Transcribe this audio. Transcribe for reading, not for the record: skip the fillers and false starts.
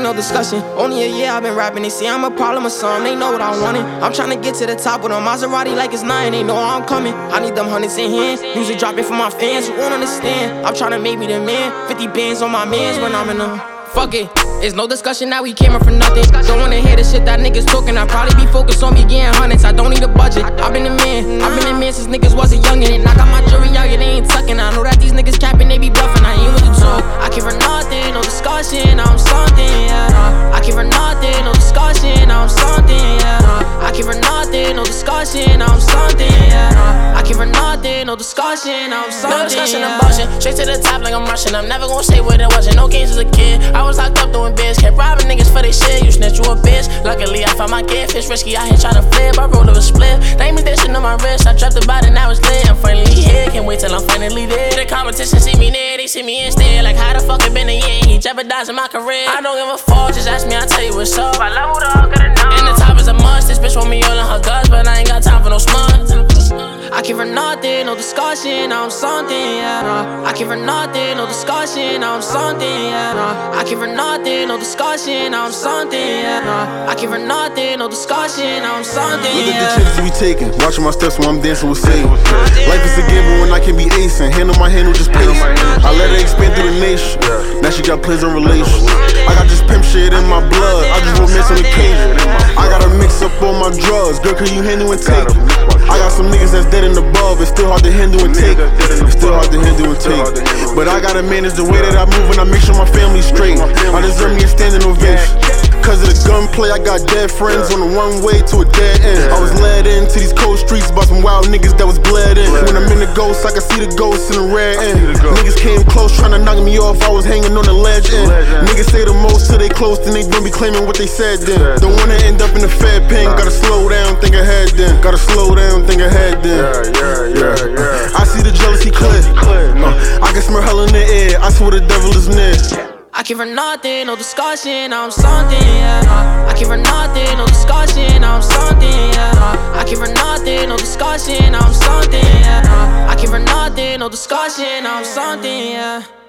ain't no discussion. Only a year I've been rapping, they say I'm a problem or something, they know what I wanted. I'm tryna get to the top with a Maserati like it's 9, they know I'm coming. I need them hundreds in hand, music dropping for my fans who won't understand. I'm tryna make me the man, 50 bands on my mans when I'm in the fuck it, it's no discussion now we came up for nothing. Don't wanna hear the shit that niggas talking. I probably be focused on me getting hundreds. I don't need a budget. I've been the man since niggas wasn't youngin'. And I got my jury out, yeah, they ain't tucking. I know that these niggas capping, they be bluffing. I ain't with the talk. I came for nothing, no discussion. I'm something, yeah. I came for nothing, no discussion. I'm something, yeah. I came for nothing, no discussion. I'm something, yeah. I came for nothing, no discussion. I'm something. No discussion, I'm bossing. Straight to the top like I'm rushing. I'm never gonna say what it wasn't. No games as a kid. I was locked up doing biz, kept robbing niggas for they shit. You snitch, you a bitch. Luckily, I found my gift. It's risky out here tryna flip. I rolled up a split. They ain't me dishing on my wrist. I dropped the body, now it's lit. I'm finally here. Can't wait till I'm finally there. The competition see me near, they see me instead. Like, how the fuck it been a year? He jeopardizing my career. I don't give a fuck, just ask me, I'll tell you what's up. I leveled up, gotta know. And the top is a must. This bitch want me all in her guts, but I ain't got time for no smut. I came for nothing, no discussion, I'm something, yeah. I came for nothing, no discussion, I'm something, yeah. I came for nothing, no discussion, I'm something, yeah. I came for nothing, no discussion, I'm something, yeah. Look at the chances we taking, watching my steps when I'm dancing with Satan. Life is a gamble when I can be acing, handle my handle just pace. I let her expand through the nation, now she got plans and relations. I got this pimp shit in my blood, I just romance on occasion. I gotta mix up all my drugs, girl, can you handle and take it? I got some niggas that's dead and above, it's still hard to handle and take. It's still hard to handle and take. But I gotta manage the way that I move and I make sure my family's straight. I deserve me a standing ovation. Cause of the gunplay, I got dead friends on the one way to a dead end. I was led into these cold streets by some wild niggas that was bled in. When I'm in the ghost, I can see the ghosts in the red end. Niggas came close trying to knock me off, I was hanging on the ledge end. Niggas say the most till they close, then they don't be claiming what they said then. Don't wanna end up in the Fed pen, gotta slow down, think ahead then. Gotta slow down, think ahead then. I see the jealousy clear. I can smell hell in the air, I swear the devil is near. I came for nothing, no discussion, I'm something, yeah. I came for nothing, no discussion, I'm something, yeah. I came for nothing, no discussion, I'm something, yeah. I came for nothing, no discussion, I'm something, yeah.